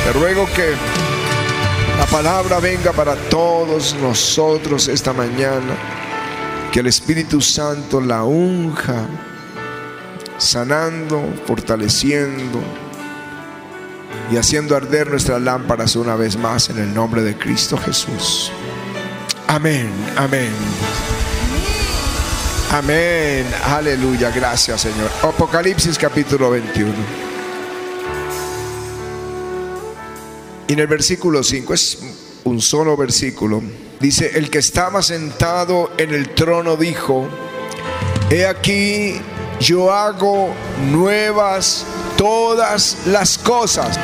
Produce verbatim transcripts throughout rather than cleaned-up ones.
Te ruego que la palabra venga para todos nosotros esta mañana, que el Espíritu Santo la unja, sanando, fortaleciendo y haciendo arder nuestras lámparas una vez más en el nombre de Cristo Jesús. Amén, amén. Amén, aleluya, gracias Señor. Apocalipsis capítulo veintiuno. Y en el versículo cinco, es un solo versículo, dice: el que estaba sentado en el trono dijo: he aquí, yo hago nuevas todas las cosas.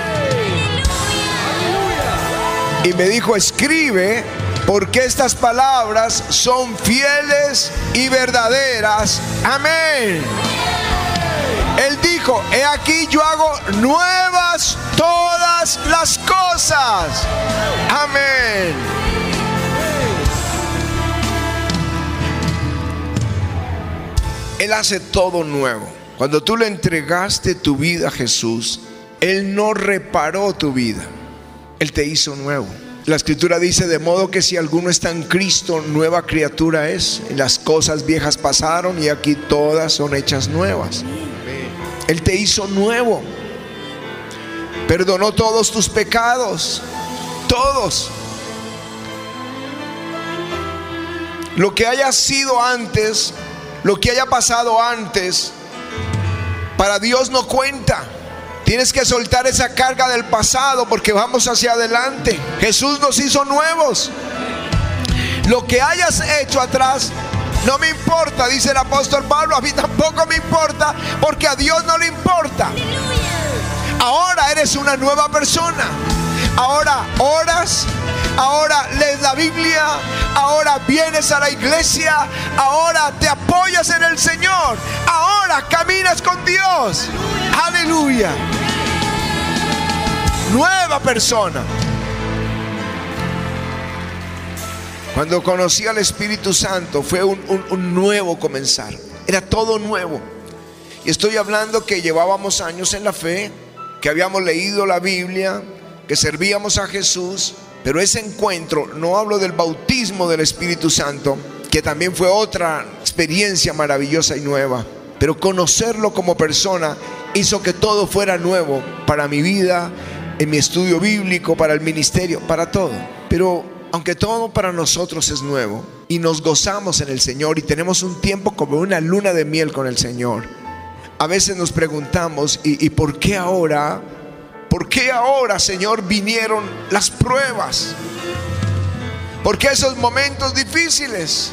Y me dijo: escribe, porque estas palabras son fieles y verdaderas. Amén. Él dijo: he aquí, yo hago nuevas todas las cosas. Amén. Él hace todo nuevo. Cuando tú le entregaste tu vida a Jesús, Él no reparó tu vida, Él te hizo nuevo. La escritura dice: de modo que si alguno está en Cristo, nueva criatura es. Las cosas viejas pasaron y aquí todas son hechas nuevas. Él te hizo nuevo. Perdonó todos tus pecados, todos. Lo que haya sido antes, lo que haya pasado antes, para Dios no cuenta. Tienes que soltar esa carga del pasado, porque vamos hacia adelante. Jesús nos hizo nuevos. Lo que hayas hecho atrás no me importa, dice el apóstol Pablo. A mí tampoco me importa, porque a Dios no le importa. Ahora eres una nueva persona. Ahora oras, ahora lees la Biblia, ahora vienes a la iglesia, ahora te apoyas en el Señor, ahora caminas con Dios. Aleluya. Nueva persona. Cuando conocí al Espíritu Santo fue un, un, un nuevo comenzar. Era todo nuevo. Y estoy hablando que llevábamos años en la fe, que habíamos leído la Biblia, que servíamos a Jesús. Pero ese encuentro, no hablo del bautismo del Espíritu Santo, que también fue otra experiencia maravillosa y nueva, pero conocerlo como persona hizo que todo fuera nuevo para mi vida, en mi estudio bíblico, para el ministerio, para todo. Pero aunque todo para nosotros es nuevo y nos gozamos en el Señor y tenemos un tiempo como una luna de miel con el Señor, a veces nos preguntamos: ¿y, y por qué ahora? ¿Por qué ahora, Señor, vinieron las pruebas? ¿Por qué esos momentos difíciles?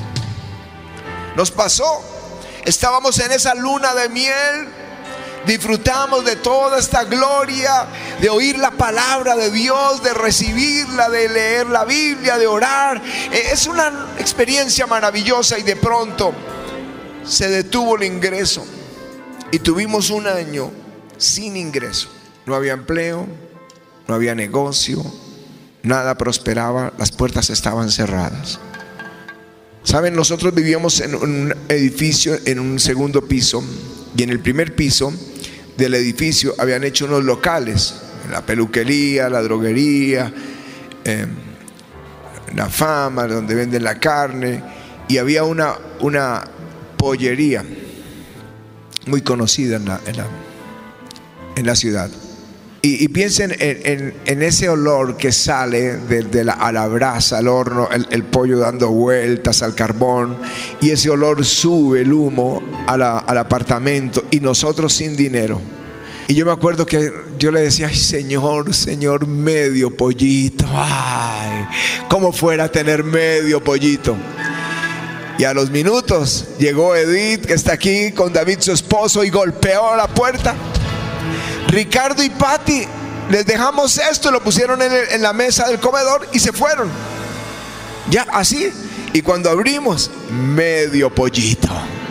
Nos pasó. Estábamos en esa luna de miel, disfrutamos de toda esta gloria, de oír la palabra de Dios, de recibirla, de leer la Biblia, de orar. Es una experiencia maravillosa, y de pronto se detuvo el ingreso y tuvimos un año sin ingreso. No había empleo, no había negocio, nada prosperaba, las puertas estaban cerradas. Saben, nosotros vivíamos en un edificio, en un segundo piso, y en el primer piso del edificio habían hecho unos locales: la peluquería, la droguería, eh, la Fama, donde venden la carne, y había una, una pollería muy conocida en la, en la, en la ciudad. Y, y piensen en, en, en ese olor que sale de, de la, a la brasa, al horno, el, el pollo dando vueltas al carbón, y ese olor sube, el humo, a la, al apartamento, y nosotros sin dinero. Y yo me acuerdo que yo le decía: ay, Señor, Señor, medio pollito. Ay, como fuera tener medio pollito. Y a los minutos llegó Edith, que está aquí con David, su esposo, y golpeó la puerta. Ricardo y Patti, les dejamos esto, lo pusieron en, el, en la mesa del comedor y se fueron. Ya así. Y cuando abrimos, medio pollito.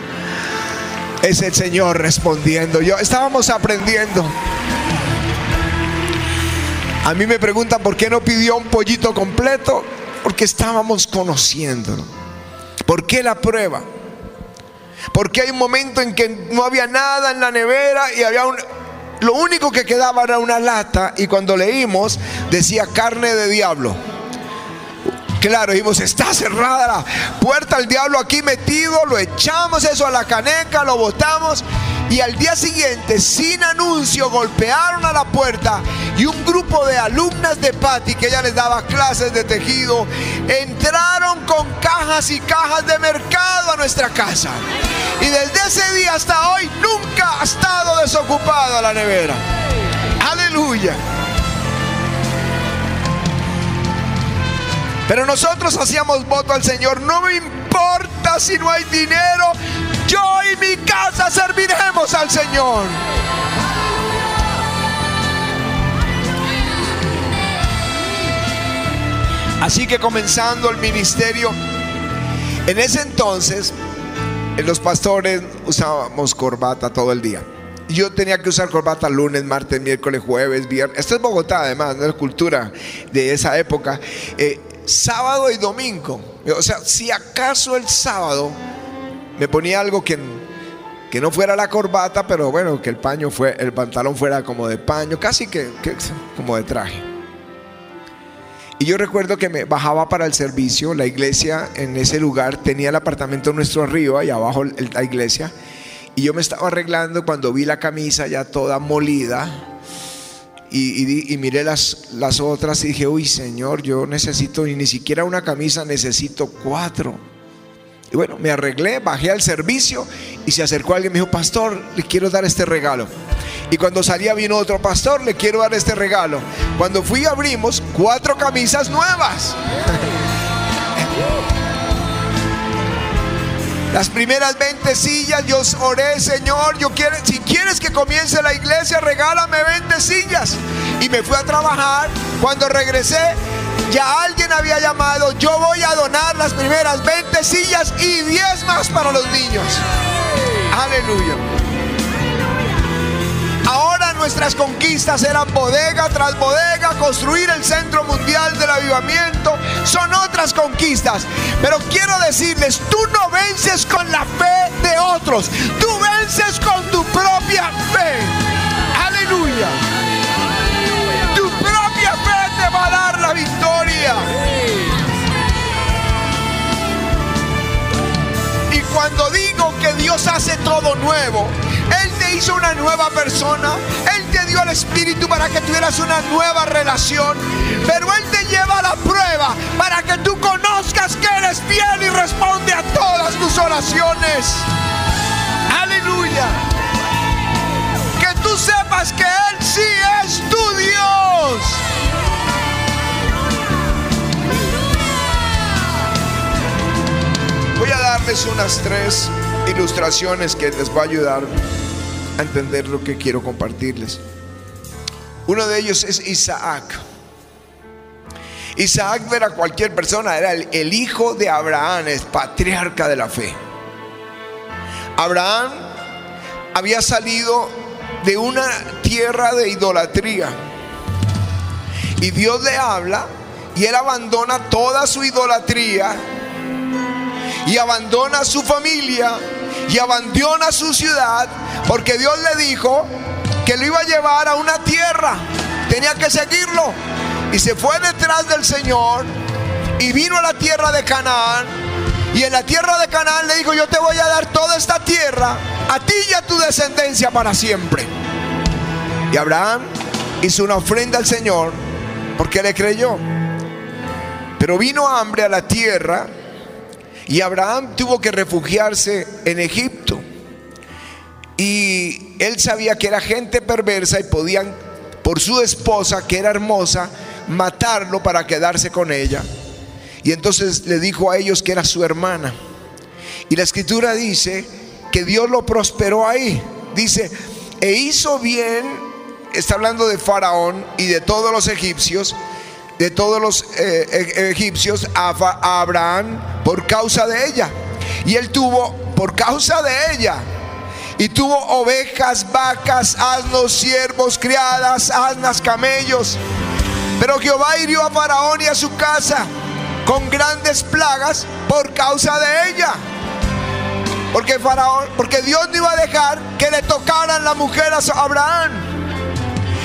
Es el Señor respondiendo. Yo estábamos aprendiendo. A mí me preguntan por qué no pidió un pollito completo. Porque estábamos conociéndolo. ¿Por qué la prueba? Porque hay un momento en que no había nada en la nevera y había un, lo único que quedaba era una lata, y cuando leímos decía carne de diablo. Claro, dijimos, está cerrada la puerta, el diablo aquí metido. Lo echamos eso a la caneca, lo botamos, y al día siguiente, sin anuncio, golpearon a la puerta, y un grupo de alumnas de Patti, que ella les daba clases de tejido, entraron con cajas y cajas de mercado a nuestra casa. Y desde ese día hasta hoy nunca ha estado desocupada la nevera. Aleluya. Pero nosotros hacíamos voto al Señor: no me importa si no hay dinero, yo y mi casa serviremos al Señor. Así que comenzando el ministerio, en ese entonces los pastores usábamos corbata todo el día. Yo tenía que usar corbata lunes, martes, miércoles, jueves, viernes. Esto es Bogotá, además, no es cultura de esa época. eh, Sábado y domingo. O sea, si acaso el sábado me ponía algo que, que no fuera la corbata, pero bueno, que el paño fue, el pantalón fuera como de paño, casi que, que como de traje. Y yo recuerdo que me bajaba para el servicio. La iglesia en ese lugar tenía el apartamento nuestro arriba y abajo la iglesia. Y yo me estaba arreglando cuando vi la camisa ya toda molida. Y, y, y miré las, las otras y dije: uy, Señor, yo necesito, y ni siquiera una camisa, necesito cuatro. Y bueno, me arreglé, bajé al servicio, y se acercó alguien y me dijo: pastor, le quiero dar este regalo. Y cuando salía vino otro: pastor, le quiero dar este regalo. Cuando fui abrimos cuatro camisas nuevas. Las primeras veinte sillas, yo oré: Señor, yo quiero, si quieres que comience la iglesia, regálame veinte sillas. Y me fui a trabajar. Cuando regresé, ya alguien había llamado: yo voy a donar las primeras veinte sillas y diez más para los niños. Aleluya. Ahora nuestras conquistas eran bodega tras bodega, construir el Centro Mundial del Avivamiento. Son otras conquistas. Pero quiero decirles, tú no vences con la fe de otros, tú vences con tu propia fe. Aleluya. Tu propia fe te va a dar la victoria. Y cuando digo que Dios hace todo nuevo, Él te hizo una nueva persona. Él te dio el Espíritu para que tuvieras una nueva relación. Pero Él te lleva a la prueba para que tú conozcas que Él es fiel y responde a todas tus oraciones. Aleluya. Que tú sepas que Él sí es tu Dios. Voy a darles unas tres ilustraciones que les va a ayudar a entender lo que quiero compartirles. Uno de ellos es Isaac. Isaac no era cualquier persona, era el, el hijo de Abraham, es patriarca de la fe. Abraham había salido de una tierra de idolatría, y Dios le habla y él abandona toda su idolatría, y abandona su familia, y abandona su ciudad, porque Dios le dijo que lo iba a llevar a una tierra, tenía que seguirlo. Y se fue detrás del Señor y vino a la tierra de Canaán. Y en la tierra de Canaán le dijo: yo te voy a dar toda esta tierra, a ti y a tu descendencia para siempre. Y Abraham hizo una ofrenda al Señor porque le creyó. Pero vino hambre a la tierra, y Abraham tuvo que refugiarse en Egipto. Y él sabía que era gente perversa y podían, por su esposa que era hermosa, matarlo para quedarse con ella. Y entonces le dijo a ellos que era su hermana. Y la escritura dice que Dios lo prosperó ahí. Dice: e hizo bien, está hablando de Faraón y de todos los egipcios, de todos los eh, e- egipcios a, a Abraham por causa de ella. Y él tuvo, por causa de ella, y tuvo ovejas, vacas, asnos, siervos, criadas, asnas, camellos. Pero Jehová hirió a Faraón y a su casa con grandes plagas por causa de ella. Porque Faraón, porque Dios no iba a dejar que le tocaran la mujer a Abraham.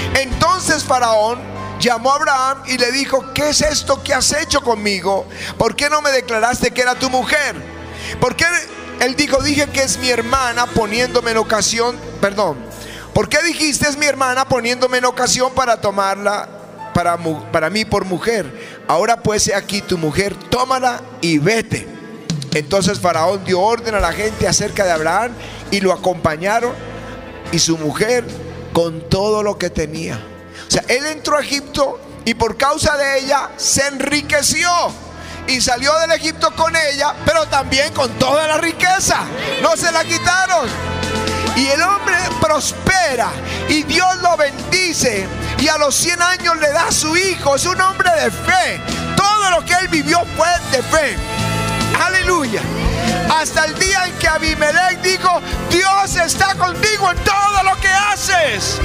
Entonces Faraón llamó a Abraham y le dijo: ¿qué es esto que has hecho conmigo? ¿Por qué no me declaraste que era tu mujer? ¿Por qué? Él dijo: dije que es mi hermana, poniéndome en ocasión, perdón, ¿por qué dijiste es mi hermana, poniéndome en ocasión para tomarla para, para mí por mujer? Ahora pues he aquí tu mujer, tómala y vete. Entonces Faraón dio orden a la gente acerca de Abraham y lo acompañaron y su mujer con todo lo que tenía. O sea, él entró a Egipto y por causa de ella se enriqueció. Y salió del Egipto con ella, pero también con toda la riqueza. No se la quitaron. Y el hombre prospera y Dios lo bendice. Y a los cien años le da a su hijo. Es un hombre de fe. Todo lo que él vivió fue de fe. Aleluya. Hasta el día en que Abimelech dijo: Dios está contigo en todo lo que haces.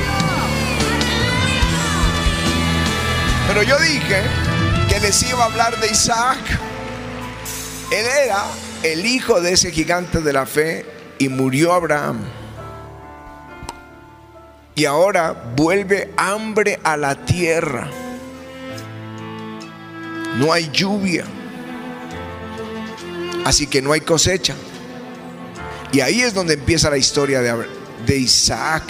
Pero yo dije que les iba a hablar de Isaac. Él era el hijo de ese gigante de la fe y murió Abraham. Y ahora vuelve hambre a la tierra. No hay lluvia, así que no hay cosecha. Y ahí es donde empieza la historia de, de Isaac.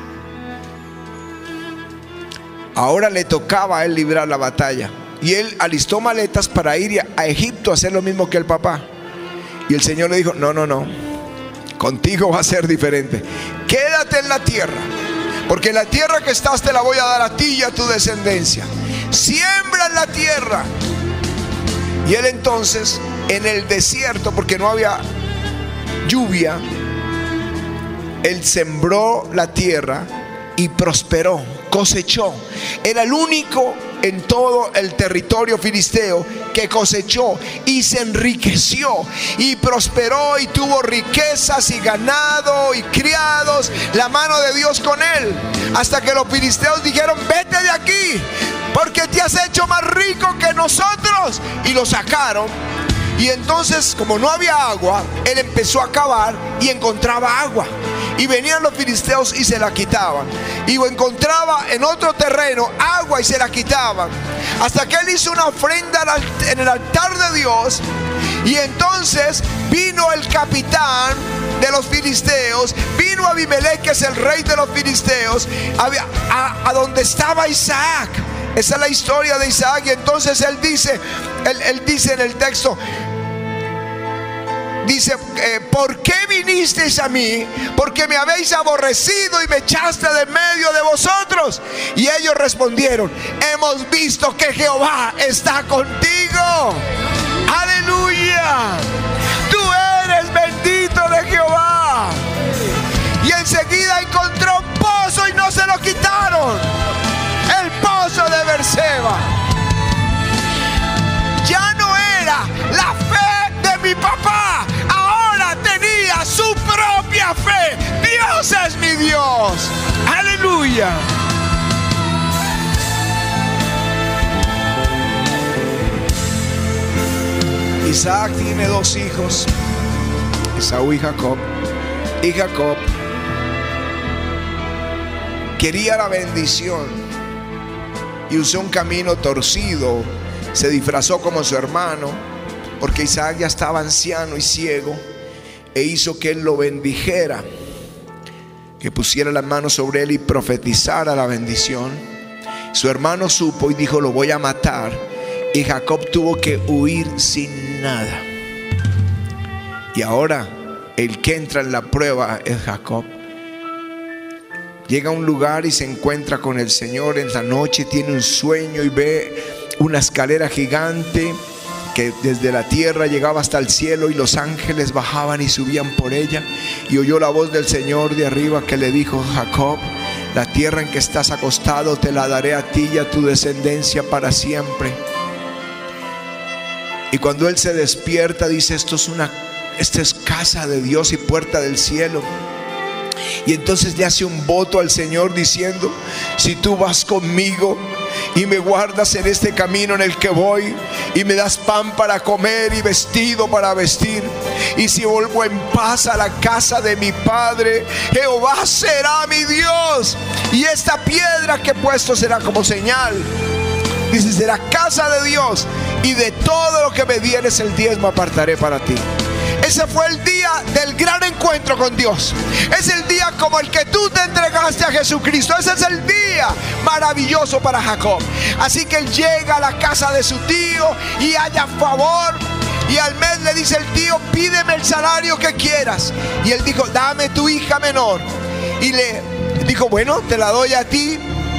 Ahora le tocaba a él librar la batalla. Y él alistó maletas para ir a Egipto a hacer lo mismo que el papá. Y el Señor le dijo: no, no, no, contigo va a ser diferente. Quédate en la tierra, porque la tierra que estás te la voy a dar a ti y a tu descendencia. Siembra en la tierra. Y él entonces, en el desierto, porque no había lluvia, él sembró la tierra y prosperó, cosechó. Era el único en todo el territorio filisteo que cosechó y se enriqueció y prosperó y tuvo riquezas y ganado y criados, la mano de Dios con él, hasta que los filisteos dijeron: vete de aquí, porque te has hecho más rico que nosotros. Y lo sacaron. Y entonces, como no había agua, él empezó a cavar y encontraba agua. Y venían los filisteos y se la quitaban. Y encontraba en otro terreno agua y se la quitaban. Hasta que él hizo una ofrenda en el altar de Dios. Y entonces vino el capitán de los filisteos, vino Abimelech, que es el rey de los filisteos, a, a, a donde estaba Isaac. Esa es la historia de Isaac. Y entonces él dice, él, él dice en el texto, dice: eh, ¿por qué vinisteis a mí? Porque me habéis aborrecido y me echaste de medio de vosotros. Y ellos respondieron: hemos visto que Jehová está contigo. Aleluya. Tú eres bendito de Jehová. Y enseguida encontró un pozo y no se lo quitaron. El pozo de Berseba. Ya no era la fe de mi papá, ahora tenía su propia fe. Dios es mi Dios. Aleluya. Isaac tiene dos hijos, Esaú y Jacob. Y Jacob quería la bendición y usó un camino torcido. Se disfrazó como su hermano, porque Isaac ya estaba anciano y ciego, e hizo que él lo bendijera, que pusiera las manos sobre él y profetizara la bendición. Su hermano supo y dijo: lo voy a matar. Y Jacob tuvo que huir sin nada. Y ahora el que entra en la prueba es Jacob. Llega a un lugar y se encuentra con el Señor en la noche. Tiene un sueño y ve una escalera gigante que desde la tierra llegaba hasta el cielo, y los ángeles bajaban y subían por ella. Y oyó la voz del Señor de arriba que le dijo: Jacob, la tierra en que estás acostado te la daré a ti y a tu descendencia para siempre. Y cuando él se despierta, dice: esto es una, esta es casa de Dios y puerta del cielo. Y entonces le hace un voto al Señor diciendo: si tú vas conmigo, y me guardas en este camino en el que voy, y me das pan para comer y vestido para vestir. Y si vuelvo en paz a la casa de mi padre, Jehová será mi Dios, y esta piedra que he puesto será como señal. Dice, será casa de Dios, y de todo lo que me dieres el diezmo apartaré para ti. Ese fue el día del gran encuentro con Dios. Es el día como el que tú te entregaste a Jesucristo. Ese es el día maravilloso para Jacob. Así que él llega a la casa de su tío y halla favor. Y al mes le dice el tío, pídeme el salario que quieras. Y él dijo, dame tu hija menor. Y le dijo, bueno, te la doy a ti.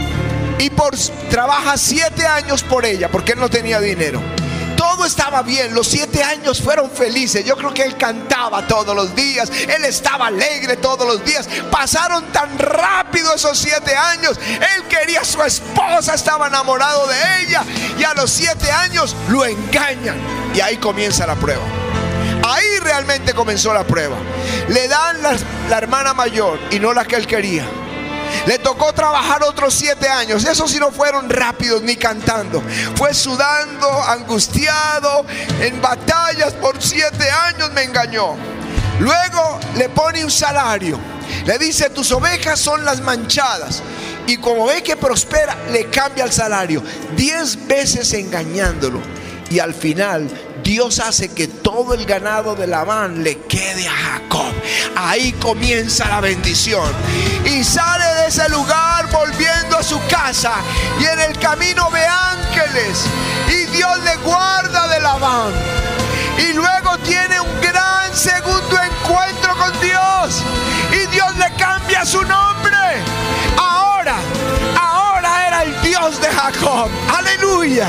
Y por, trabaja siete años por ella, porque él no tenía dinero. Todo estaba bien, los siete años fueron felices. Yo creo que él cantaba todos los días, él estaba alegre todos los días. Pasaron tan rápido esos siete años. Él quería a su esposa, estaba enamorado de ella, y a los siete años lo engañan. Y ahí comienza la prueba. Ahí realmente comenzó la prueba. Le dan la, la hermana mayor y no la que él quería. Le tocó trabajar otros siete años. Esos sí no fueron rápidos ni cantando. Fue sudando, angustiado, en batallas por siete años me engañó. Luego le pone un salario. Le dice, tus ovejas son las manchadas. Y como ve que prospera, le cambia el salario. Diez veces engañándolo. Y al final Dios hace que todo el ganado de Labán le quede a Jacob. Ahí comienza la bendición. Y sale de ese lugar volviendo a su casa. Y en el camino ve ángeles. Y Dios le guarda de Labán. Y luego tiene un gran segundo encuentro con Dios. Y Dios le cambia su nombre. Ahora, ahora era el Dios de Jacob. Aleluya.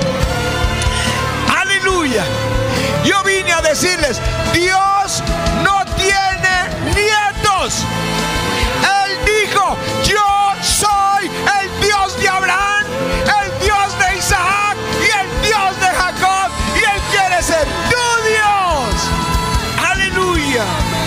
Aleluya. Yo vine a decirles, Dios no tiene nietos. Él dijo, yo soy el Dios de Abraham, el Dios de Isaac y el Dios de Jacob. Y Él quiere ser tu Dios. Aleluya.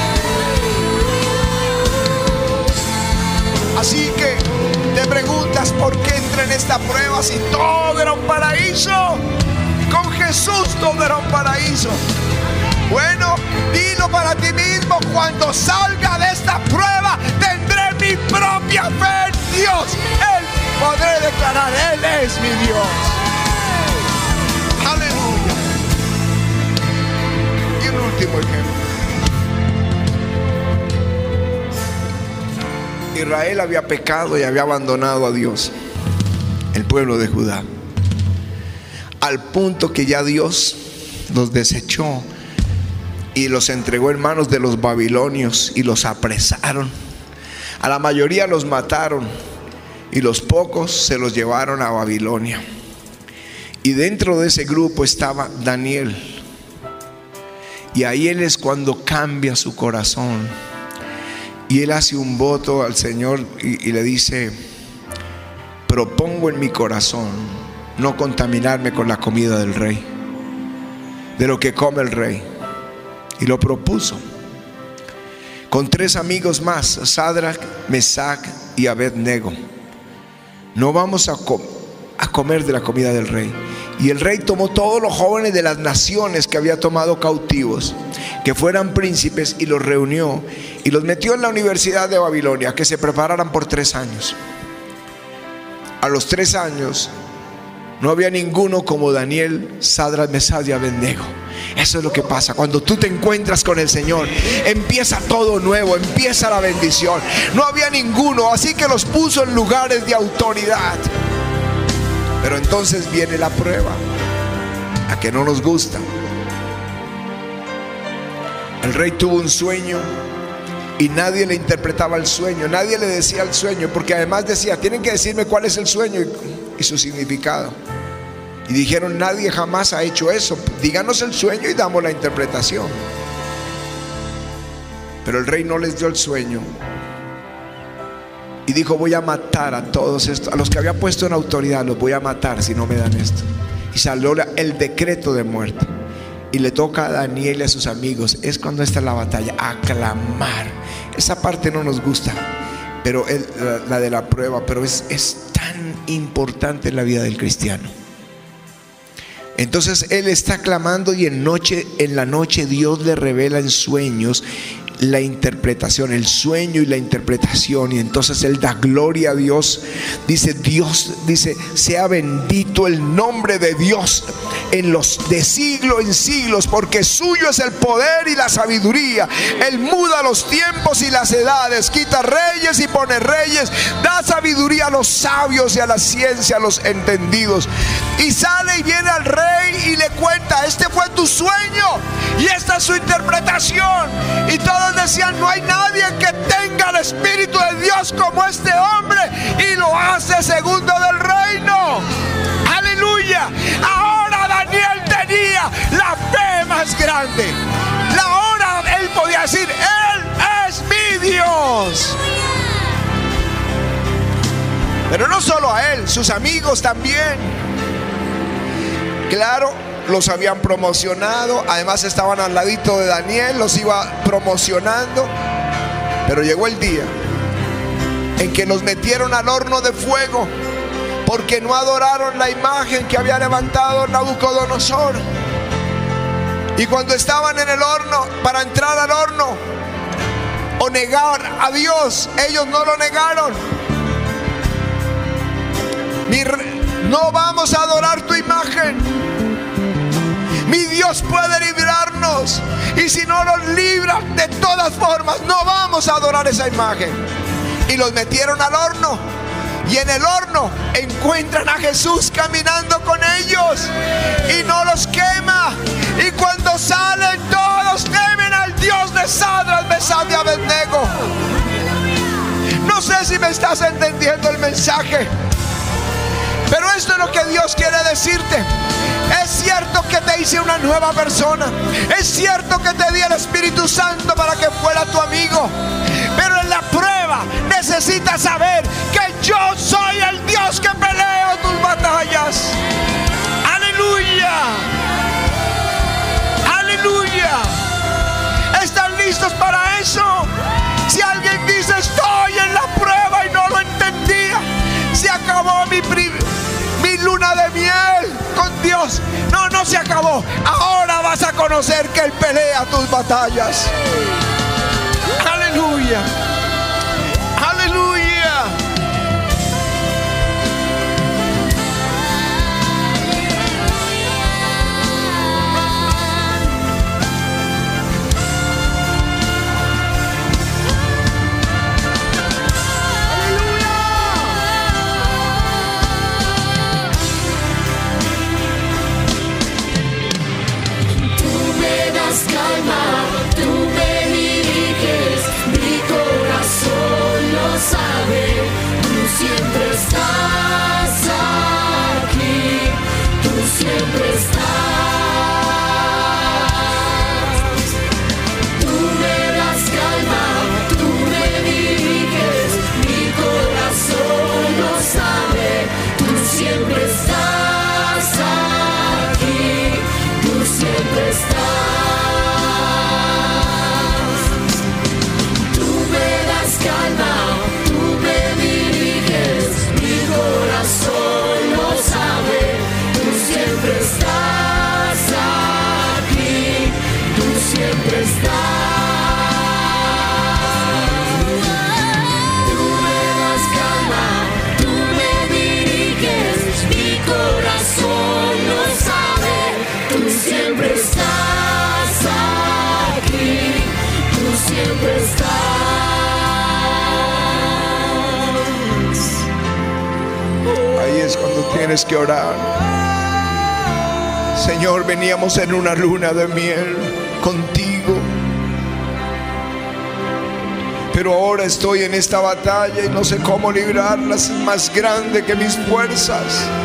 Así que te preguntas, ¿por qué entra en esta prueba si todo era un paraíso? Con Jesús todo era un paraíso. Bueno, dilo para ti mismo, cuando salga de esta prueba tendré mi propia fe en Dios. Él podré declarar, Él es mi Dios. Aleluya. Y un último ejemplo. Israel había pecado y había abandonado a Dios, el pueblo de Judá, al punto que ya Dios los desechó y los entregó en manos de los babilonios y los apresaron. A la mayoría los mataron y los pocos se los llevaron a Babilonia. Y dentro de ese grupo estaba Daniel. Y ahí él es cuando cambia su corazón. Y él hace un voto al Señor y, y le dice, propongo en mi corazón no contaminarme con la comida del rey, de lo que come el rey. Y lo propuso con tres amigos más, Sadrach, Mesac y Abednego. No vamos a, com a comer de la comida del rey. Y el rey tomó todos los jóvenes de las naciones que había tomado cautivos, que fueran príncipes, y los reunió y los metió en la universidad de Babilonia, que se prepararan por tres años. A los tres años no había ninguno como Daniel, Sadrach, Mesac y Abednego. Eso es lo que pasa cuando tú te encuentras con el Señor. Empieza todo nuevo, empieza la bendición. No había ninguno, así que los puso en lugares de autoridad. Pero entonces viene la prueba, a que no nos gusta. El rey tuvo un sueño y nadie le interpretaba el sueño, nadie le decía el sueño, porque además decía, tienen que decirme cuál es el sueño y, y su significado. Y dijeron, nadie jamás ha hecho eso, díganos el sueño y damos la interpretación. Pero el rey no les dio el sueño y dijo, voy a matar a todos estos, a los que había puesto en autoridad, los voy a matar si no me dan esto. Y salió el decreto de muerte. Y le toca a Daniel y a sus amigos, es cuando está en la batalla, aclamar. Esa parte no nos gusta, pero él, la, la de la prueba, pero es, es tan importante en la vida del cristiano. Entonces él está clamando y en, noche, en la noche Dios le revela en sueños la interpretación, el sueño y la interpretación, y entonces él da gloria a Dios. Dice Dios, dice, sea bendito el nombre de Dios en los de siglo en siglos, porque suyo es el poder y la sabiduría. Él muda los tiempos y las edades, quita reyes y pone reyes, da sabiduría a los sabios y a la ciencia a los entendidos. Y sale y viene al rey y le cuenta: este fue tu sueño y esta es su interpretación. Y todos decían: no hay nadie que tenga el Espíritu de Dios como este hombre, y lo hace segundo del reino. Aleluya. Ahora Daniel tenía la fe más grande. La hora él podía decir: él es mi Dios. Pero no solo a él, sus amigos también. Claro, los habían promocionado, además estaban al ladito de Daniel, los iba promocionando. Pero llegó el día en que los metieron al horno de fuego, porque no adoraron la imagen que había levantado Nabucodonosor. Y cuando estaban en el horno, para entrar al horno o negar a Dios, ellos no lo negaron. Mi re- no vamos a adorar tu imagen. Mi Dios puede librarnos, y si no nos libra, de todas formas no vamos a adorar esa imagen. Y los metieron al horno, y en el horno encuentran a Jesús caminando con ellos y no los quema. Y cuando salen, todos temen al Dios de Sadrach, Mesach y Abednego. No sé si me estás entendiendo el mensaje, pero esto es lo que Dios quiere decirte. Es cierto que te hice una nueva persona, es cierto que te di el Espíritu Santo para que fuera tu amigo, pero en la prueba necesitas saber que yo soy el Dios que pelea tus batallas. Aleluya, aleluya. ¿Están listos para eso? Si alguien dice: estoy en la prueba y no lo entendía, se acabó mi privilegio, mi luna de miel con Dios. No, no se acabó. Ahora vas a conocer que Él pelea tus batallas. Aleluya, aleluya. Calma, tú me diriges, mi corazón lo sabe, tú siempre estás aquí, tú siempre estás. Tú me das calma, tú me diriges, mi corazón lo sabe, tú siempre estás aquí, tú siempre estás. Calma, tú me diriges, mi corazón lo sabe, tú siempre estás aquí, tú siempre estás. Tú me das calma, tú me diriges, mi corazón lo sabe, tú siempre estás aquí, tú siempre estás. Es cuando tienes que orar: Señor, veníamos en una luna de miel contigo, pero ahora estoy en esta batalla y no sé cómo librarla, es más grande que mis fuerzas.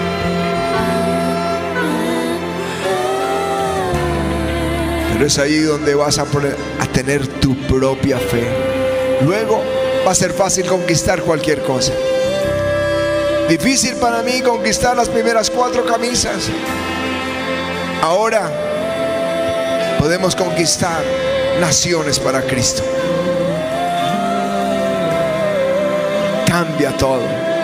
Pero es ahí donde vas a, poner, a tener tu propia fe. Luego va a ser fácil conquistar cualquier cosa. Difícil para mí conquistar las primeras cuatro camisas. Ahora podemos conquistar naciones para Cristo. cambia todo.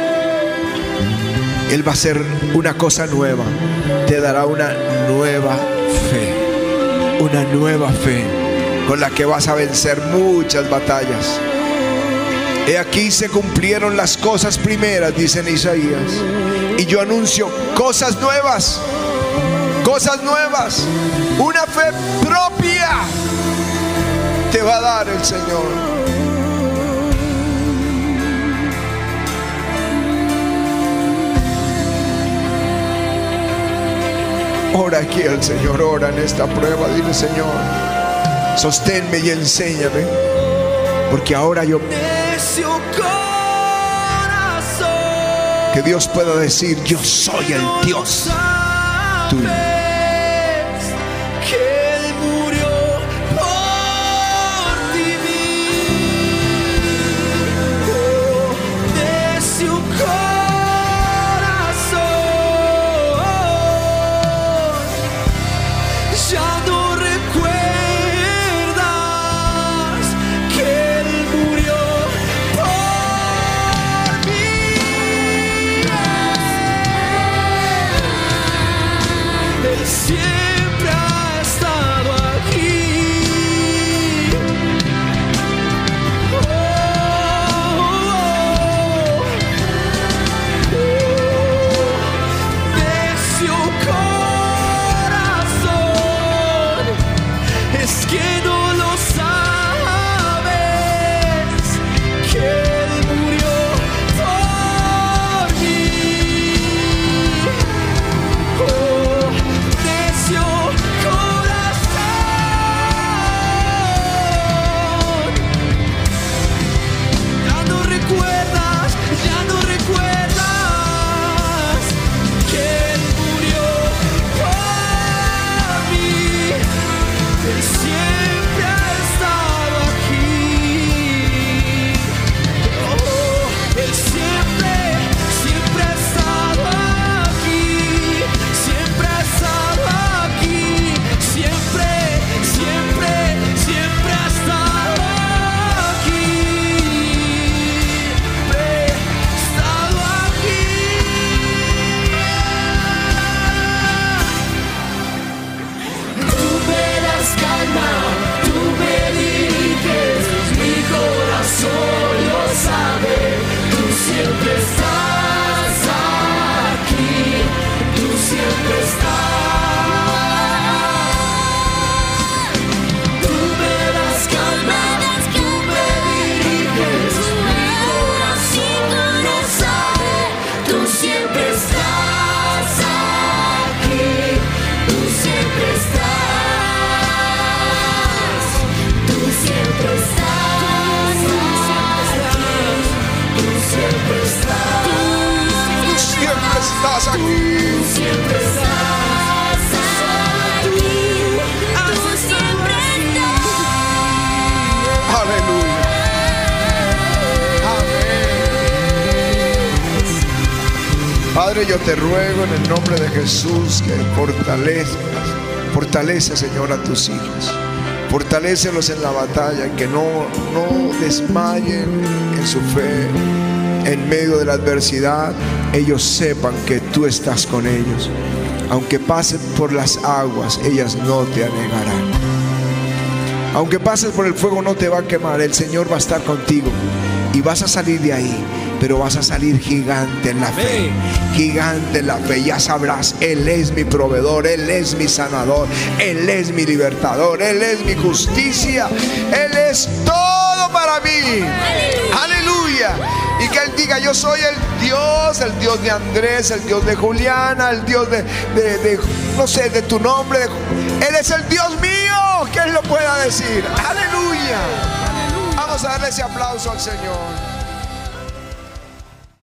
Él va a hacer una cosa nueva. Te dará una nueva fe. Una nueva fe con la que vas a vencer muchas batallas. He aquí se cumplieron las cosas primeras, dice en Isaías. Y yo anuncio cosas nuevas. Cosas nuevas. Una fe propia te va a dar el Señor. Ora aquí al Señor, ora en esta prueba. Dile: Señor, sosténme y enséñame, porque ahora yo, que Dios pueda decir: yo soy el Dios tuyo. Padre, yo te ruego en el nombre de Jesús que fortalezcas, fortalece, Señor, a tus hijos. Fortalécelos en la batalla, que no, no desmayen en su fe. En medio de la adversidad, ellos sepan que tú estás con ellos. Aunque pasen por las aguas, ellas no te anegarán. Aunque pases por el fuego, no te va a quemar. El Señor va a estar contigo y vas a salir de ahí, pero vas a salir gigante en la fe. Gigante en la fe. Ya sabrás: Él es mi proveedor, Él es mi sanador, Él es mi libertador, Él es mi justicia, Él es todo para mí. Aleluya. Aleluya. Y que Él diga: yo soy el Dios, el Dios de Andrés, el Dios de Juliana, el Dios de, de, de no sé, de tu nombre. De, Él es el Dios mío. Que Él lo pueda decir. Aleluya. Vamos a darle ese aplauso al Señor.